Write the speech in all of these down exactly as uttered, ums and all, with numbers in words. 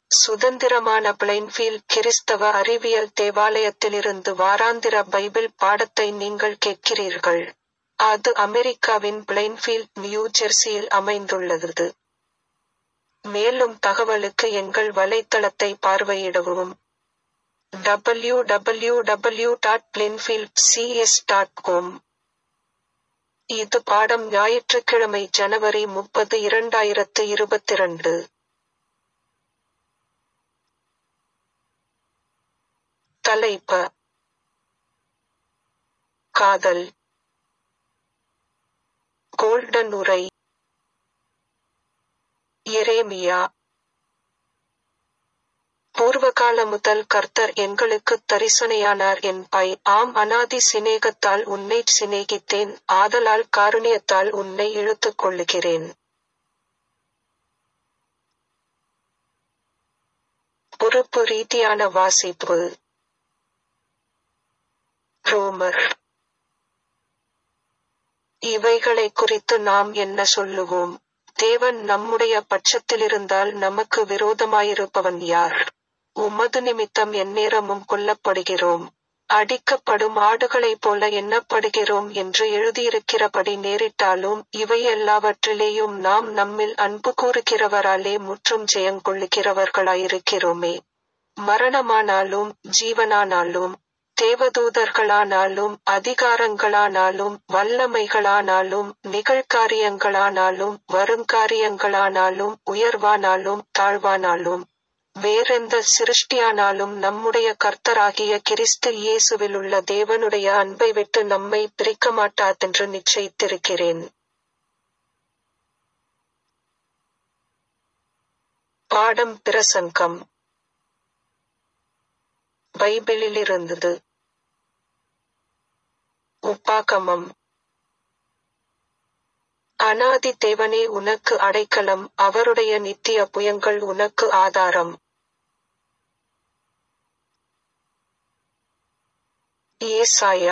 சுதந்திரமான பிளைன்ஃபீல்ட் கிறிஸ்தவ அறிவியல் தேவாலயத்திலிருந்து வாராந்திர பைபிள் பாடத்தை நீங்கள் கேட்கிறீர்கள். அது அமெரிக்காவின் பிளைன்ஃபீல்ட், நியூ ஜெர்சியில் அமைந்துள்ளது. மேலும் தகவலுக்கு எங்கள் வலைத்தளத்தை பார்வையிடவும். W W W dot Plainfield C S dot com. இது பாடம் ஞாயிற்றுக்கிழமை ஜனவரி முப்பது இரண்டாயிரத்து இருபத்திரண்டு. தலைப்பு: காதல். கோல்டன் உரை. எரேமியா. பூர்வகால முதல் கர்த்தர் எங்களுக்குத் தரிசனையானார் என்பாய். ஆம், அநாதி சிநேகத்தால் உன்னைச் சிநேகித்தேன், ஆதலால் காருண்யத்தால் உன்னை இழுத்துக் கொள்ளுகிறேன். பொறுப்பு ரீதியான வாசிப்பு. ரோமர். இவைகளைக் குறித்து நாம் என்ன சொல்லுவோம்? தேவன் நம்முடைய பட்சத்திலிருந்தால் நமக்கு விரோதமாயிருப்பவன் யார்? உமது நிமித்தம் எந்நேரமும் கொல்லப்படுகிறோம், அடிக்கப்படும் ஆடுகளைப் போல எண்ணப்படுகிறோம் என்று எழுதியிருக்கிறபடி நேரிட்டாலும் இவையெல்லாவற்றிலேயும் நாம் நம்மில் அன்பு கூறுகிறவராலே முற்றும் ஜெயங்கொள்ளுகிறவர்களாயிருக்கிறோமே. மரணமானாலும் ஜீவனானாலும், தேவதூதர்களானாலும் அதிகாரங்களானாலும் வல்லமைகளானாலும் நிகழ்காரியங்களானாலும் வருங்காரியங்களானாலும் உயர்வானாலும் தாழ்வானாலும் வேறெந்த சிருஷ்டியானாலும் நம்முடைய கர்த்தராகிய கிறிஸ்து இயேசுவிலுள்ள தேவனுடைய அன்பை விட்டு நம்மை பிரிக்கமாட்டாதென்று நிச்சயித்திருக்கிறேன். பாடம் பிரசங்கம். பைபிளிலிருந்தது. உப்பாகமம். அநாதி தேவனே உனக்கு அடைக்கலம், அவருடைய நித்திய புயங்கள் உனக்கு ஆதாரம். ஏசாயா.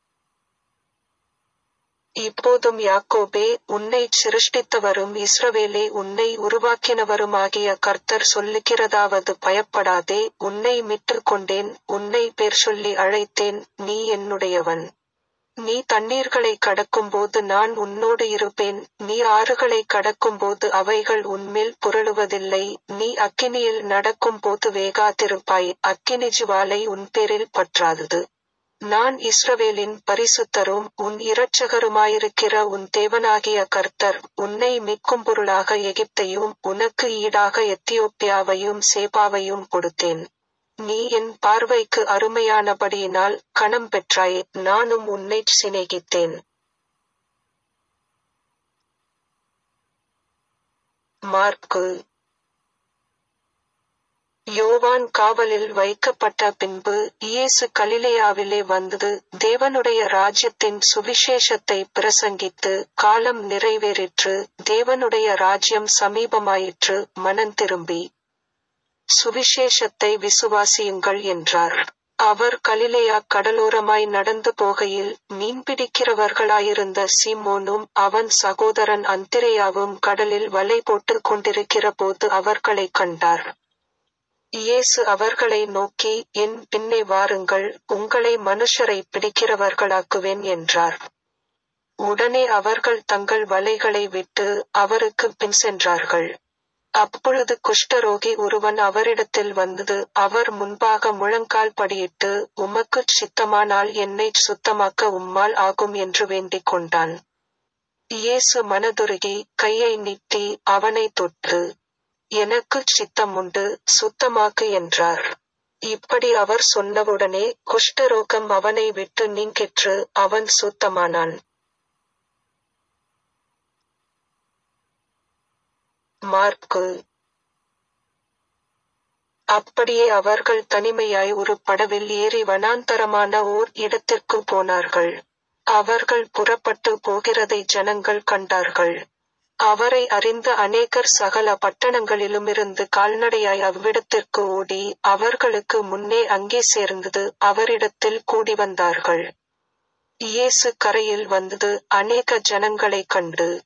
இப்போதும் யாக்கோபே, உன்னைச் சிருஷ்டித்தவரும் இஸ்ரவேலே உன்னை உருவாக்கினவருமாகிய கர்த்தர் சொல்லுகிறதாவது, பயப்படாதே, உன்னை மீட்டுக் கொண்டேன், உன்னை பேர் சொல்லி அழைத்தேன், நீ என்னுடையவன். நீ தண்ணீர்களைக் கடக்கும்போது நான் உன்னோடு இருப்பேன், நீ ஆறுகளைக் கடக்கும்போது அவைகள் உன்மேல் புரளுவதில்லை. நீ அக்கினியில் நடக்கும்போது வேகாதிருப்பாய், அக்கினி ஜுவாலை உன்பேரில் பற்றாதது. நான் இஸ்ரவேலின் பரிசுத்தரும் உன் இரட்சகருமாயிருக்கிற உன் தேவனாகிய கர்த்தர். உன்னை மீட்கும் பொருளாக எகிப்தையும் உனக்கு ஈடாக எத்தியோப்பியாவையும் சேபாவையும் கொடுத்தேன். நீ என் பார்வைக்கு அருமையானபடியினால் கனம் பெற்றாய், நானும் உன்னைச் சிநேகித்தேன். மாற்கு. யோவான் காவலில் வைக்கப்பட்ட பின்பு இயேசு கலிலேயாவிலே வந்து தேவனுடைய ராஜ்யத்தின் சுவிசேஷத்தை பிரசங்கித்து, காலம் நிறைவேறிற்று, தேவனுடைய ராஜ்யம் சமீபமாயிற்று, மனந்திரும்பி சுவிசேஷத்தை விசுவாசியுங்கள் என்றார். அவர் கலிலேயா கடலோரமாய் நடந்து போகையில் மீன்பிடிக்கிறவர்களாயிருந்த சீமோனும் அவன் சகோதரன் அந்திரேயாவும் கடலில் வலை போட்டுக் கொண்டிருக்கிற போது அவர்களைக் கண்டார். இயேசு அவர்களை நோக்கி, என் பின்னே வாருங்கள், உங்களை மனுஷரை பிடிக்கிறவர்களாக்குவேன் என்றார். உடனே அவர்கள் தங்கள் வலைகளை விட்டு அவருக்கு பின் சென்றார்கள். அப்பொழுது குஷ்டரோகி ஒருவன் அவரிடத்தில் வந்து அவர் முன்பாக முழங்கால் படியிட்டு, உமக்குச் சித்தமானால் என்னைச் சுத்தமாக்க உம்மால் ஆகும் என்று வேண்டிக் கொண்டான். இயேசு மனதுருகி கையை நீட்டி அவனை தொட்டு, எனக்குச் சித்தமுண்டு, சுத்தமாக்கு என்றார். இப்படி அவர் சொன்னவுடனே குஷ்டரோகம் அவனை விட்டு நீங்கிற்று, அவன் சுத்தமானான். மாற்கு. அப்படியே அவர்கள் தனிமையாய் ஒரு படவில் ஏறி வனாந்தரமான ஓர் இடத்திற்கு போனார்கள். அவர்கள் புறப்பட்டு போகிறதை ஜனங்கள் கண்டார்கள். அவரை அறிந்த அநேகர் சகல பட்டணங்களிலுமிருந்து கால்நடையாய் அவ்விடத்திற்கு ஓடி அவர்களுக்கு முன்னே அங்கே சேர்ந்தது அவரிடத்தில் கூடி வந்தார்கள். இயேசு கரையில் வந்து அநேக ஜனங்களைக் கண்டு,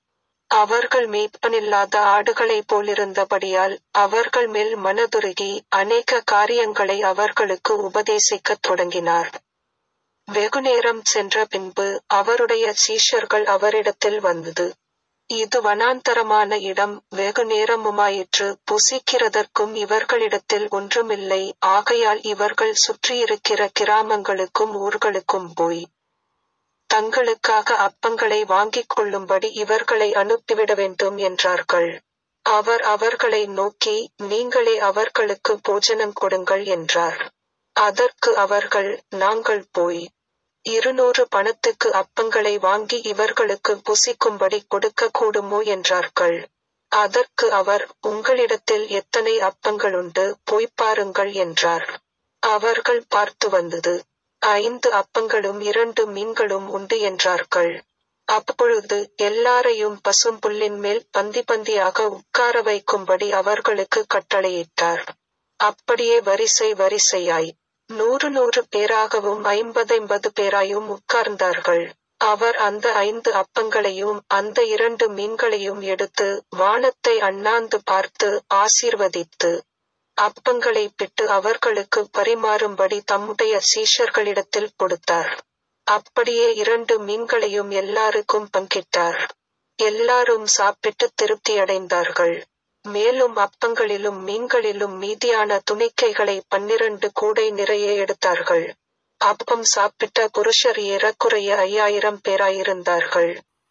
அவர்கள் மேய்ப்பனில்லாத ஆடுகளைப் போலிருந்தபடியால் அவர்கள் மேல் மனதுருகி அநேக காரியங்களை அவர்களுக்கு உபதேசிக்கத் தொடங்கினார். வெகுநேரம் சென்ற பின்பு அவருடைய சீஷர்கள் அவரிடத்தில் வந்தது, இது வனாந்தரமான இடம், வெகு நேரமுமாயிற்று, புசிக்கிறதற்கும் இவர்களிடத்தில் ஒன்றுமில்லை. ஆகையால் இவர்கள் சுற்றியிருக்கிற கிராமங்களுக்கும் ஊர்களுக்கும் போய் தங்களுக்காக அப்பங்களை வாங்கிக் கொள்ளும்படி இவர்களை அனுப்பிவிட வேண்டும் என்றார்கள். அவர் அவர்களை நோக்கி, நீங்களே அவர்களுக்கு போஜனம் கொடுங்கள் என்றார். அதற்கு அவர்கள், நாங்கள் போய் இருநூறு பணத்துக்கு அப்பங்களை வாங்கி இவர்களுக்கு புசிக்கும்படி கொடுக்க கூடுமோ என்றார்கள். அதற்கு அவர், உங்களிடத்தில் எத்தனை அப்பங்களுண்டு, போய்ப் பாருங்கள் என்றார். அவர்கள் பார்த்து வந்தது, ஐந்து அப்பங்களும் இரண்டு மீன்களும் உண்டு என்றார்கள். அப்பொழுது எல்லாரையும் பசும்புல்லின் மேல் பந்தி பந்தியாக உட்கார வைக்கும்படி அவர்களுக்கு கட்டளையிட்டார். அப்படியே வரிசை வரிசையாய் நூறு நூறு பேராகவும் ஐம்பதைம்பது பேராயும் உட்கார்ந்தார்கள். அவர் அந்த ஐந்து அப்பங்களையும் அந்த இரண்டு மீன்களையும் எடுத்து வானத்தை அண்ணாந்து பார்த்து ஆசீர்வதித்து அப்பங்களை பிட்டு அவர்களுக்கு பரிமாறும்படி தம்முடைய சீஷர்களிடத்தில் கொடுத்தார். அப்படியே இரண்டு மீன்களையும் எல்லாருக்கும் பங்கிட்டார். எல்லாரும் சாப்பிட்டு திருப்தியடைந்தார்கள். மேலும் அப்பங்களிலும் மீன்களிலும் மீதியான துணிக்கைகளை பன்னிரண்டு கூடை நிறைய எடுத்தார்கள். அப்பம் சாப்பிட்ட புருஷர் ஏறக்குறைய ஐயாயிரம் பேராயிருந்தார்கள்.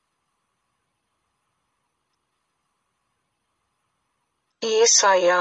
ஏசாயா.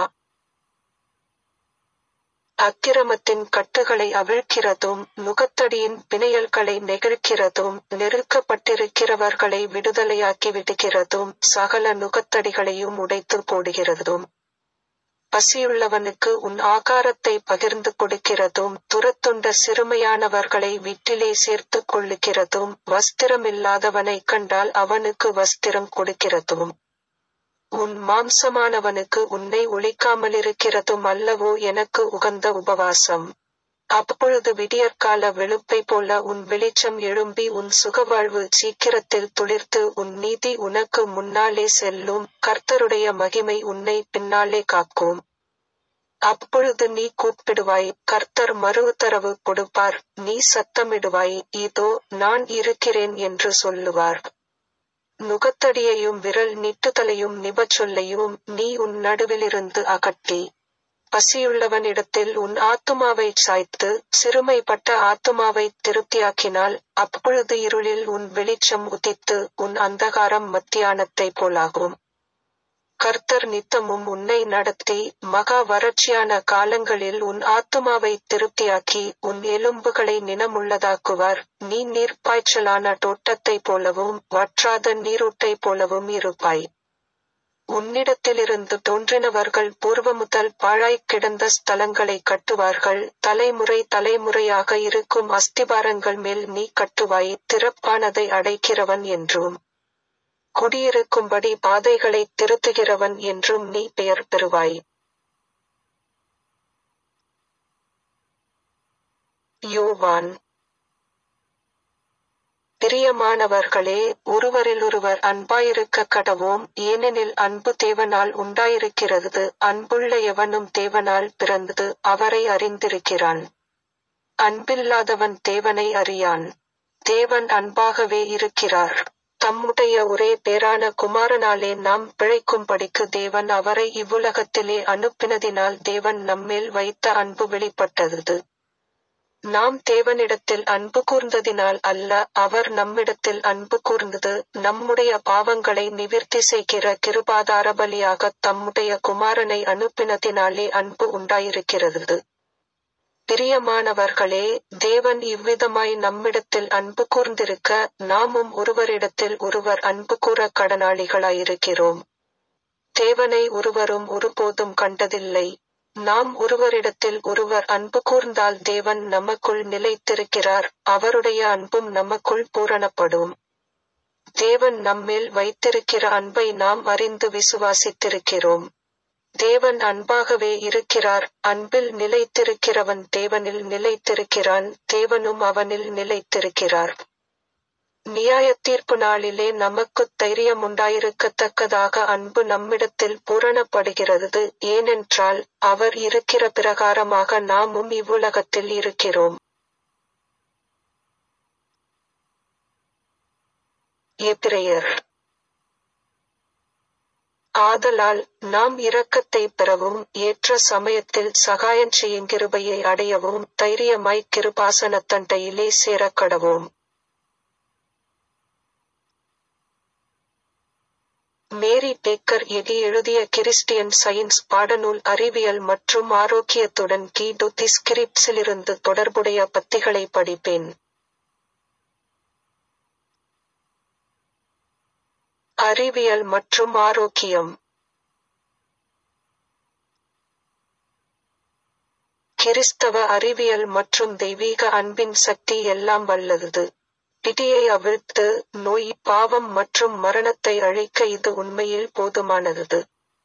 அக்கிரமத்தின் கட்டுகளை அவிழ்க்கிறதும் நுகத்தடியின் பிணையல்களை நெகிழ்க்கிறதும் நெருக்கப்பட்டிருக்கிறவர்களை விடுதலையாக்கி விடுகிறதும் சகல நுகத்தடிகளையும் உடைத்து போடுகிறதும் பசியுள்ளவனுக்கு உன் ஆகாரத்தை பகிர்ந்து கொடுக்கிறதும் துரத்துண்ட சிறுமையானவர்களை வீட்டிலே சேர்த்து கொள்ளுகிறதும் வஸ்திரமில்லாதவனை கண்டால் அவனுக்கு வஸ்திரம் கொடுக்கிறதும் உன் மாம்சமானவனுக்கு உன்னை ஒழிக்காமலிருக்கிறதும் அல்லவோ எனக்கு உகந்த உபவாசம். அப்பொழுது விடியற்கால வெளுப்பை போல உன் வெளிச்சம் எழும்பி உன் சுகவாழ்வு சீக்கிரத்தில் துளிர்த்து உன் நீதி உனக்கு முன்னாலே செல்லும். கர்த்தருடைய மகிமை உன்னை பின்னாலே காக்கும். அப்பொழுது நீ கூப்பிடுவாய், கர்த்தர் மறு உத்தரவு கொடுப்பார். நீ சத்தமிடுவாய், இதோ நான் இருக்கிறேன் என்று சொல்லுவார். நுகத்தடியையும் விரல் நீட்டுதலையும் நிபச்சொல்லையும் நீ உன் நடுவிலிருந்து அகற்றி பசியுள்ளவனிடத்தில் உன் ஆத்துமாவை சாய்த்து சிறுமைப்பட்ட ஆத்துமாவை திருப்தியாக்கினால் அப்பொழுது இருளில் உன் வெளிச்சம் உதித்து உன் அந்தகாரம் மத்தியானத்தை போலாகும். கர்த்தர் நித்தமும் உன்னை நடத்தி மகா வறட்சியான காலங்களில் உன் ஆத்துமாவை திருப்தியாக்கி உன் எலும்புகளை நினமுள்ளதாக்குவார். நீ நீர்ப்பாய்ச்சலான தோட்டத்தைப் போலவும் வற்றாத நீரூட்டை போலவும் இருப்பாய். உன்னிடத்திலிருந்து தோன்றினவர்கள் பூர்வமுதல் பாழாய்க் கிடந்த ஸ்தலங்களை கட்டுவார்கள். தலைமுறை தலைமுறையாக இருக்கும் அஸ்திபாரங்கள் மேல் நீ கட்டுவாய். திறப்பானதை அடைக்கிறவன் என்றும் குடியிருக்கும்படி பாதைகளை திருத்துகிறவன் என்றும் நீ பெயர் பெறுவாய். யோவான். பிரியமானவர்களே, ஒருவரிலொருவர் அன்பாயிருக்க கடவோம், ஏனெனில் அன்பு தேவனால் உண்டாயிருக்கிறது. அன்புள்ள எவனும் தேவனால் பிறந்தது அவரை அறிந்திருக்கிறான். அன்பில்லாதவன் தேவனை அறியான். தேவன் அன்பாகவே இருக்கிறார். தம்முடைய ஒரே பேரான குமாரனாலே நாம் பிழைக்கும்படிக்கு தேவன் அவரை இவ்வுலகத்திலே அனுப்பினதினால் தேவன் நம்மேல் வைத்த அன்பு வெளிப்பட்டது. நாம் தேவனிடத்தில் அன்பு கூர்ந்ததினால் அல்ல, அவர் நம்மிடத்தில் அன்பு கூர்ந்தது நம்முடைய பாவங்களை நிவிர்த்தி செய்கிற கிருபாதார பலியாகத் தம்முடைய குமாரனை அனுப்பினதினாலே அன்பு உண்டாயிருக்கிறது. பிரியமானவர்களே, தேவன் இவ்விதமாய் நம்மிடத்தில் அன்பு கூர்ந்திருக்க நாமும் ஒருவரிடத்தில் ஒருவர் அன்பு கூற கடனாளிகளாயிருக்கிறோம். தேவனை ஒருவரும் ஒருபோதும் கண்டதில்லை. நாம் ஒருவரிடத்தில் ஒருவர் அன்பு கூர்ந்தால் தேவன் நமக்குள் நிலைத்திருக்கிறார், அவருடைய அன்பும் நமக்குள் பூரணப்படும். தேவன் நம்மேல் வைத்திருக்கிற அன்பை நாம் அறிந்து விசுவாசித்திருக்கிறோம். தேவன் அன்பாகவே இருக்கிறார். அன்பில் நிலைத்திருக்கிறவன் தேவனில் நிலைத்திருக்கிறான், தேவனும் அவனில் நிலைத்திருக்கிறார். நியாயத்தீர்ப்பு நாளிலே நமக்குத் தைரியமுண்டாயிருக்கத்தக்கதாக அன்பு நம்மிடத்தில் பூரணப்படுகிறது. ஏனென்றால் அவர் இருக்கிற பிரகாரமாக நாமும் இவ்வுலகத்தில் இருக்கிறோம். எபிரெயர். ஆதலால் நாம் இரக்கத்தைப் பெறவும் ஏற்ற சமயத்தில் சகாயஞ்செய்யுங் கிருபையை அடையவும் தைரியமாய்க் கிருபாசனத்தண்டையிலே சேரக்கடவோம். மேரி பேக்கர் எகி எழுதிய கிறிஸ்டியன் சயின்ஸ் பாடநூல் அறிவியல் மற்றும் ஆரோக்கியத்துடன் கீ டு தி ஸ்கிரிப்ட்ஸிலிருந்து தொடர்புடைய பத்திகளை படிப்பேன். அறிவியல் மற்றும் ஆரோக்கியம். கிறிஸ்தவ அறிவியல் மற்றும் தெய்வீக அன்பின் சக்தி எல்லாம் வல்லது. பிடியை அவிழ்த்து, நோய், பாவம் மற்றும் மரணத்தை அழிக்க இது உண்மையில் போதுமானது.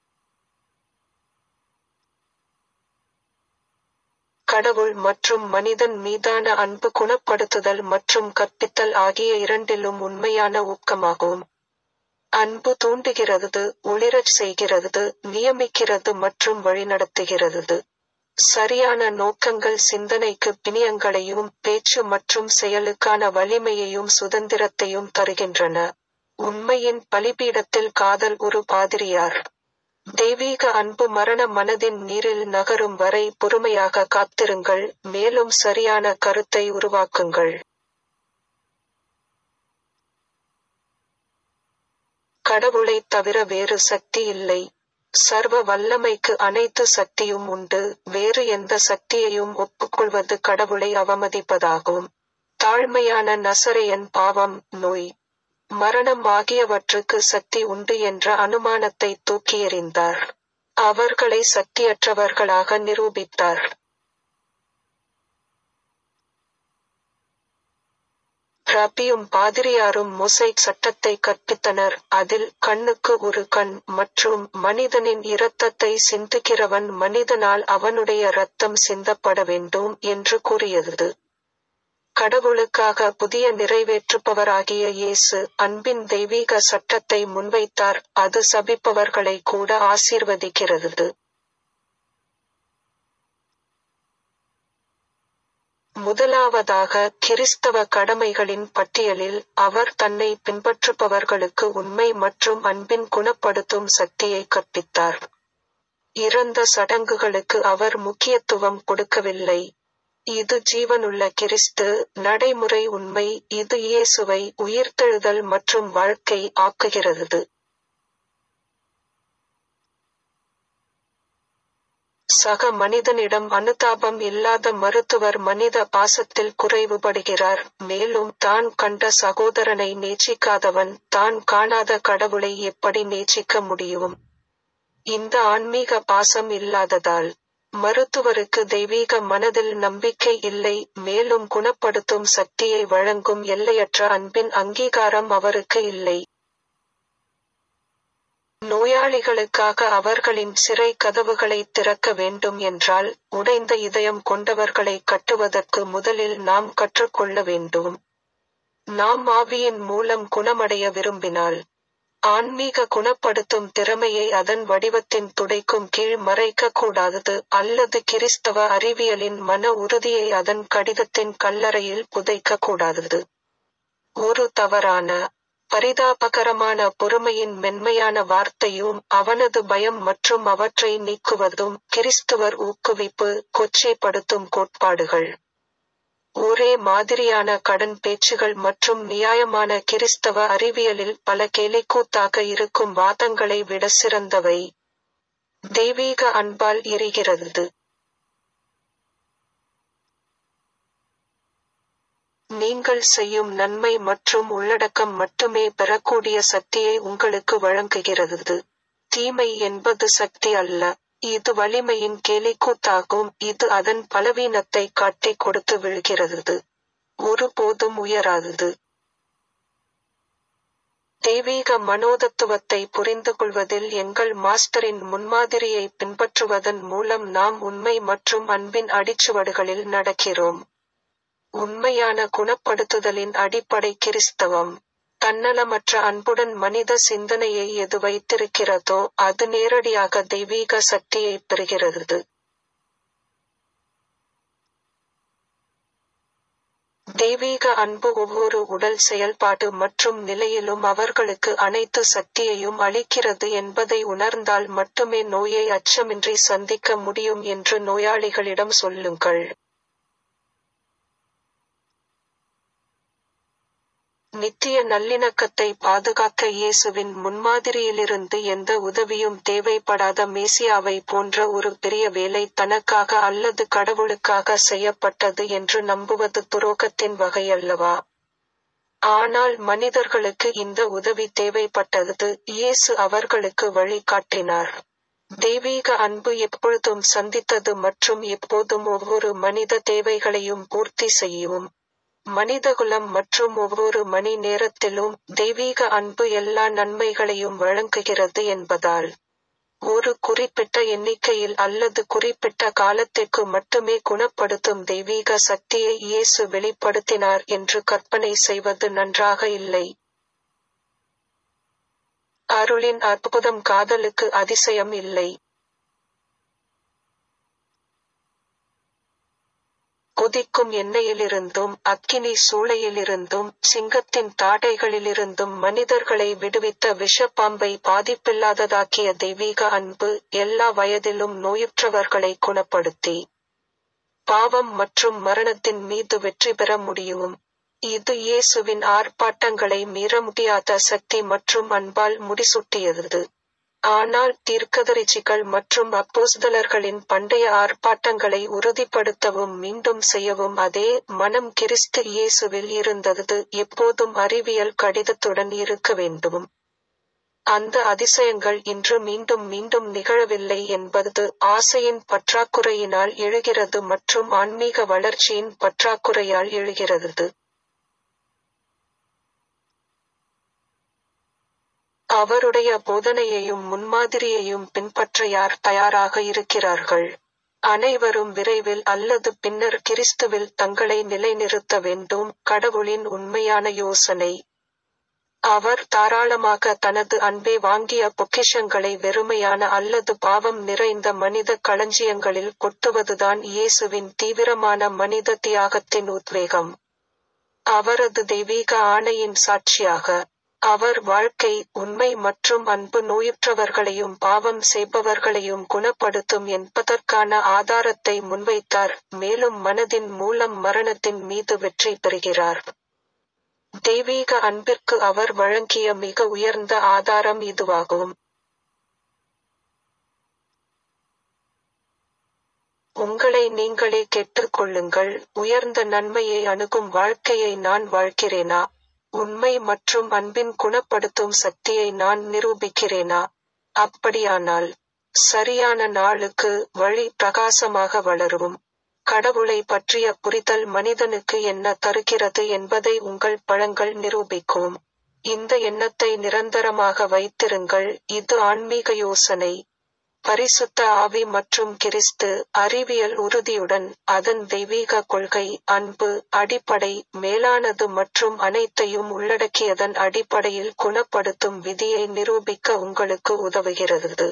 கடவுள் மற்றும் மனிதன் மீதான அன்பு குணப்படுத்துதல் மற்றும் கற்பித்தல் ஆகிய இரண்டிலும் உண்மையான ஊக்கமாகும். அன்பு தூண்டுகிறது, ஒளிரச் செய்கிறது, நியமிக்கிறது மற்றும் வழிநடத்துகிறது. சரியான நோக்கங்கள் சிந்தனைக்கு பிணியங்களையும் பேச்சு மற்றும் செயலுக்கான வலிமையையும் சுதந்திரத்தையும் தருகின்றன. உண்மையின் பலிபீடத்தில் காதல் ஒரு பாதிரியார். தெய்வீக அன்பு மரண மனதின் நீரில் நகரும் வரை பொறுமையாக காத்திருங்கள், மேலும் சரியான கருத்தை உருவாக்குங்கள். கடவுளைத் தவிர வேறு சக்தி இல்லை. சர்வ வல்லமைக்கு அனைத்து சக்தியும் உண்டு. வேறு எந்த சக்தியையும் ஒப்புக்கொள்வது கடவுளை அவமதிப்பதாகும். தாழ்மையான நசரேயன் பாவம், நோய், மரணம் ஆகியவற்றுக்கு சக்தி உண்டு என்ற அனுமானத்தை தூக்கி எறிந்தார். அவர்களை சக்தியற்றவர்களாக நிரூபித்தார். ரபியும் பாதிரியாரும் மோசைக் சட்டத்தை கற்பித்தனர். அதில் கண்ணுக்கு ஒரு கண் மற்றும் மனிதனின் இரத்தத்தை சிந்துகிறவன் மனிதனால் அவனுடைய இரத்தம் சிந்தப்பட வேண்டும் என்று கூறியது. கடவுளுக்காக புதிய நிறைவேற்றுபவராகிய இயேசு அன்பின் தெய்வீக சட்டத்தை முன்வைத்தார். அது சபிப்பவர்களை கூட ஆசீர்வதிக்கிறது. முதலாவதாக, கிறிஸ்தவ கடமைகளின் பட்டியலில் அவர் தன்னை பின்பற்றுபவர்களுக்கு உண்மை மற்றும் அன்பின் குணப்படுத்தும் சக்தியை கற்பித்தார். இறந்த சடங்குகளுக்கு அவர் முக்கியத்துவம் கொடுக்கவில்லை. இது ஜீவனுள்ள கிறிஸ்து நடைமுறை உண்மை. இது இயேசுவை உயிர்த்தெழுதல் மற்றும் வாழ்க்கை ஆக்குகிறது. சக மனிதனிடம் அனுதாபம் இல்லாத மருத்துவர் மனித பாசத்தில் குறைவுபடுகிறார். மேலும் தான் கண்ட சகோதரனை நேசிக்காதவன் தான் காணாத கடவுளை எப்படி நேசிக்க முடியும்? இந்த ஆன்மீக பாசம் இல்லாததால் மருத்துவருக்கு தெய்வீக மனதில் நம்பிக்கை இல்லை. மேலும் குணப்படுத்தும் சக்தியை வழங்கும் எல்லையற்ற அன்பின் அங்கீகாரம் அவருக்கு இல்லை. நோயாளிகளுக்காக அவர்களின் சிறை கதவுகளை திறக்க வேண்டும் என்றால், உடைந்த இதயம் கொண்டவர்களை கட்டுவதற்கு முதலில் நாம் கற்றுக்கொள்ள வேண்டும். நாம் ஆவியின் மூலம் குணமடைய விரும்பினால், ஆன்மீக குணப்படுத்தும் திறமையை அதன் வடிவத்தின் துடைக்கும் கீழ் மறைக்க கூடாது, அல்லது கிறிஸ்தவ அறிவியலின் மன உறுதியை அதன் கடிதத்தின் கல்லறையில் புதைக்க கூடாது. ஒரு தவறான, பரிதாபகரமான பொறுமையின் மென்மையான வார்த்தையும் அவனது பயம் மற்றும் அவற்றை நீக்குவதும் கிறிஸ்துவர் ஊக்குவிப்பு கொச்சைப்படுத்தும் கோட்பாடுகள். ஒரே மாதிரியான கடன் பேச்சுகள் மற்றும் நியாயமான கிறிஸ்தவ அறிவியலில் பல கேலிக்கூத்தாக இருக்கும் வாதங்களை விட சிறந்தவை. தெய்வீக அன்பால் எரிகிறது. நீங்கள் செய்யும் நன்மை மற்றும் உள்ளடக்கம் மட்டுமே பெறக்கூடிய சக்தியை உங்களுக்கு வழங்குகிறது. தீமை என்பது சக்தி அல்ல. இது வலிமையின் கேலிக்கூத்தாகும். இது அதன் பலவீனத்தை காட்டிக் கொடுத்து விழுகிறது. ஒருபோதும் உயராதது. தெய்வீக மனோதத்துவத்தை புரிந்துகொள்வதில் எங்கள் மாஸ்டரின் முன்மாதிரியை பின்பற்றுவதன் மூலம் நாம் உண்மை மற்றும் அன்பின் அடிச்சுவடுகளில் நடக்கிறோம். உண்மையான குணப்படுத்துதலின் அடிப்படை கிறிஸ்தவம். தன்னலமற்ற அன்புடன் மனித சிந்தனையை எது வைத்திருக்கிறதோ அது நேரடியாக தெய்வீக சக்தியைப் பெறுகிறது. தெய்வீக அன்பு ஒவ்வொரு உடல் செயல்பாடு மற்றும் நிலையிலும் அவர்களுக்கு அனைத்து சக்தியையும் அளிக்கிறது என்பதை உணர்ந்தால் மட்டுமே நோயை அச்சமின்றி சந்திக்க முடியும் என்று நோயாளிகளிடம் சொல்லுங்கள். நித்திய நல்லிணக்கத்தை பாதுகாக்க இயேசுவின் முன்மாதிரியிலிருந்து எந்த உதவியும் தேவைப்படாத மேசியாவை போன்ற ஒரு பெரிய வேலை தனக்காக அல்லது கடவுளுக்காக செய்யப்பட்டது என்று நம்புவது துரோகத்தின் வகையல்லவா? ஆனால் மனிதர்களுக்கு இந்த உதவி தேவைப்பட்டது. இயேசு அவர்களுக்கு வழி காட்டினார். தெய்வீக அன்பு எப்பொழுதும் சந்தித்தது மற்றும் எப்போதும் ஒவ்வொரு மனித தேவைகளையும் பூர்த்தி செய்யும். மனிதகுலம் மற்றும் ஒவ்வொரு மணி நேரத்திலும் தெய்வீக அன்பு எல்லா நன்மைகளையும் வழங்குகிறது என்பதால் ஒரு குறிப்பிட்ட எண்ணிக்கையில் அல்லது குறிப்பிட்ட காலத்திற்கு மட்டுமே குணப்படுத்தும் தெய்வீக சக்தியை இயேசு வெளிப்படுத்தினார் என்று கற்பனை செய்வது நன்றாக இல்லை. அருளின் அற்புதம் காதலுக்கு அதிசயம் இல்லை. கொதிக்கும் எண்ணெயிலிருந்தும் அக்கினி சூளையிலிருந்தும் சிங்கத்தின் தாடைகளிலிருந்தும் மனிதர்களை விடுவித்த விஷப்பாம்பை பாதிப்பில்லாததாக்கிய தெய்வீக அன்பு எல்லா வயதிலும் நோயுற்றவர்களை குணப்படுத்தி பாவம் மற்றும் மரணத்தின் மீது வெற்றி பெற முடியும். இது இயேசுவின் ஆர்ப்பாட்டங்களை மீற முடியாத சக்தி மற்றும் அன்பால் முடிசூட்டியது. ஆனால் தீர்க்கதரிசிகள் மற்றும் அப்போஸ்தலர்களின் பண்டைய ஆர்ப்பாட்டங்களை உறுதிப்படுத்தவும் மீண்டும் செய்யவும் அதே மனம் கிறிஸ்து இயேசுவில் இருந்தது. எப்போதும் அறிவியல் கடிதத்துடன் இருக்க வேண்டும். அந்த அதிசயங்கள் இன்று மீண்டும் மீண்டும் நிகழவில்லை என்பது ஆசையின் பற்றாக்குறையினால் எழுகிறது மற்றும் ஆன்மீக வளர்ச்சியின் பற்றாக்குறையால் எழுகிறது. அவருடைய போதனையையும் முன்மாதிரியையும் பின்பற்ற யார் தயாராக இருக்கிறார்கள்? அனைவரும் விரைவில் அல்லது பின்னர் கிறிஸ்துவில் தங்களை நிலைநிறுத்த வேண்டும். கடவுளின் உண்மையான யோசனை. அவர் தாராளமாக தனது அன்பே வாங்கிய பொக்கிஷங்களை வெறுமையான அல்லது பாவம் நிறைந்த மனித களஞ்சியங்களில் கொட்டுவதுதான் இயேசுவின் தீவிரமான மனித தியாகத்தின் உத்வேகம். அவரது தெய்வீக ஆணையின் சாட்சியாக அவர் வாழ்க்கை, உண்மை மற்றும் அன்பு நோயுற்றவர்களையும் பாவம் செய்பவர்களையும் குணப்படுத்தும் என்பதற்கான ஆதாரத்தை முன்வைத்தார், மேலும் மனதின் மூலம் மரணத்தின் மீது வெற்றி பெறுகிறார். தெய்வீக அன்பிற்கு அவர் வழங்கிய மிக உயர்ந்த ஆதாரம் இதுவாகும். உங்களை நீங்களே கேட்டுக் கொள்ளுங்கள், உயர்ந்த நன்மையை அணுகும் வாழ்க்கையை நான் வாழ்கிறேனா? உண்மை மற்றும் அன்பின் குணப்படுத்தும் சக்தியை நான் நிரூபிக்கிறேனா? அப்படியானால் சரியான நாளுக்கு வழி பிரகாசமாக வளரும். கடவுளை பற்றிய புரிதல் மனிதனுக்கு என்ன தருகிறது என்பதை உங்கள் பழங்கள் நிரூபிக்கும். இந்த எண்ணத்தை நிரந்தரமாக வைத்திருங்கள். இது ஆன்மீக யோசனை. பரிசுத்த ஆவி மற்றும் கிறிஸ்து அறிவியல் உறுதியுடன் அதன் தெய்வீக கொள்கை, அன்பு, அடிப்படை, மேலானது மற்றும் அனைத்தையும் உள்ளடக்கியதன் அடிப்படையில் குணப்படுத்தும் விதியை நிரூபிக்க உங்களுக்கு உதவுகிறது.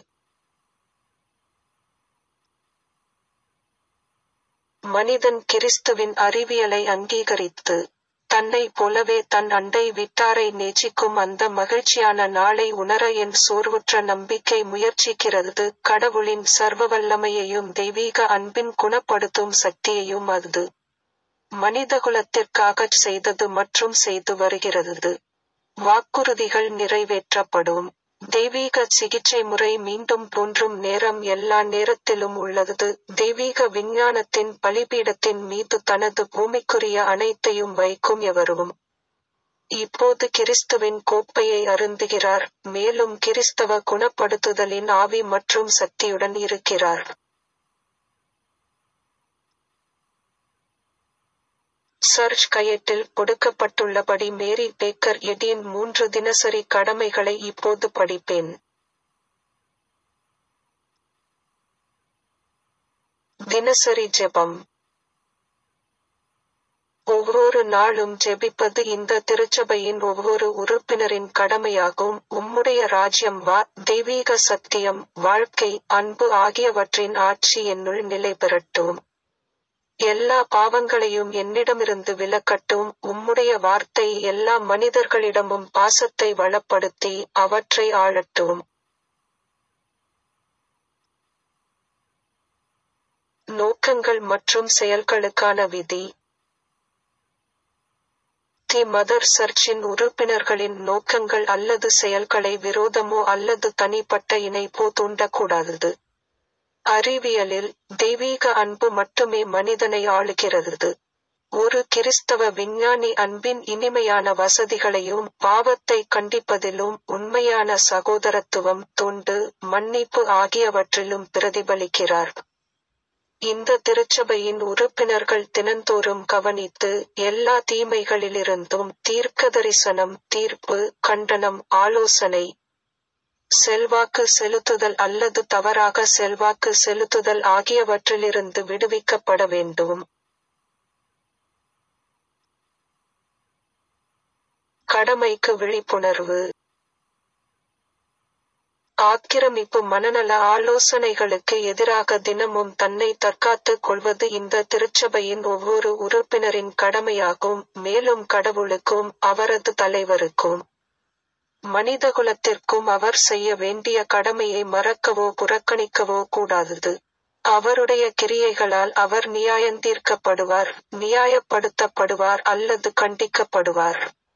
மனிதன் கிறிஸ்துவின் அறிவியலை அங்கீகரித்து தன்னை போலவே தன் அண்டை வீட்டாரை நேசிக்கும் அந்த மகிழ்ச்சியான நாளை உணர என் சோர்வுற்ற நம்பிக்கை முயற்சிக்கிறது. கடவுளின் சர்வவல்லமையையும் தெய்வீக அன்பின் குணப்படுத்தும் சக்தியையும் அது மனிதகுலத்திற்காகச் செய்தது மற்றும் செய்து வருகிறது. வாக்குறுதிகள் நிறைவேற்றப்படும். தெய்வீக சிகிச்சை முறை மீண்டும் தோன்றும் நேரம் எல்லா நேரத்திலும் உள்ளது. தெய்வீக விஞ்ஞானத்தின் பலிபீடத்தின் மீது தனது பூமிக்குரிய அனைத்தையும் வைக்கும் எவரும் இப்போது கிறிஸ்துவின் கோப்பையை அருந்துகிறார், மேலும் கிறிஸ்தவ குணப்படுத்துதலின் ஆவி மற்றும் சக்தியுடன் இருக்கிறார். சர்ச் கையேட்டில் கொடுக்கப்பட்டுள்ளபடி மேரி பேக்கர் எடியின் மூன்று தினசரி கடமைகளை இப்போது படிப்பேன். தினசரி ஜெபம். ஓ ஒவ்வொரு நாளும் ஜெபிப்பது இந்த திருச்சபையின் ஒவ்வொரு உறுப்பினரின் கடமையாகும். உம்முடைய ராஜ்யம் வா, தெய்வீக சத்தியம், வாழ்க்கை, அன்பு ஆகியவற்றின் ஆட்சி என்னுள் நிலை பெறட்டும். எல்லா பாவங்களையும் என்னிடமிருந்து விலக்கட்டும். உம்முடைய வார்த்தை எல்லா மனிதர்களிடமும் பாசத்தை வளப்படுத்தி அவற்றை ஆளட்டும். நோக்கங்கள் மற்றும் செயல்களுக்கான விதி. தி மதர் சர்ச்சின் உறுப்பினர்களின் நோக்கங்கள் அல்லது செயல்களை விரோதமோ அல்லது தனிப்பட்ட இணைப்போ தூண்டக்கூடாது. அறிவியலில், தெய்வீக அன்பு மட்டுமே மனிதனை ஆளுகிறது. ஒரு கிறிஸ்தவ விஞ்ஞானி அன்பின் இனிமையான வசதிகளையும் பாவத்தை கண்டிப்பதிலும் உண்மையான சகோதரத்துவம், தொண்டு, மன்னிப்பு ஆகியவற்றிலும் பிரதிபலிக்கிறார். இந்த திருச்சபையின் உறுப்பினர்கள் தினந்தோறும் கவனித்து, எல்லா தீமைகளிலிருந்தும் தீர்க்கதரிசனம், தீர்ப்பு, கண்டனம், ஆலோசனை, செல்வாக்கு செலுத்துதல் அல்லது தவறாக செல்வாக்கு செலுத்துதல் ஆகியவற்றிலிருந்து விடுவிக்கப்பட வேண்டும். கடமைக்கு விழிப்புணர்வு. ஆக்கிரமிப்பு மனநல ஆலோசனைகளுக்கு எதிராக தினமும் தன்னை தற்காத்துக் கொள்வது இந்த திருச்சபையின் ஒவ்வொரு உறுப்பினரின் கடமையாகும், மேலும் கடவுளுக்கும் அவரது தலைவருக்கும் மனிதகுலத்திற்கும் அவர் செய்ய வேண்டிய கடமையை மறக்கவோ புறக்கணிக்கவோ கூடாது. அவருடைய கிரியைகளால் அவர் நியாயந்தீர்க்கப்படுவார், நியாயப்படுத்தப்படுவார் அல்லது கண்டிக்கப்படுவார்.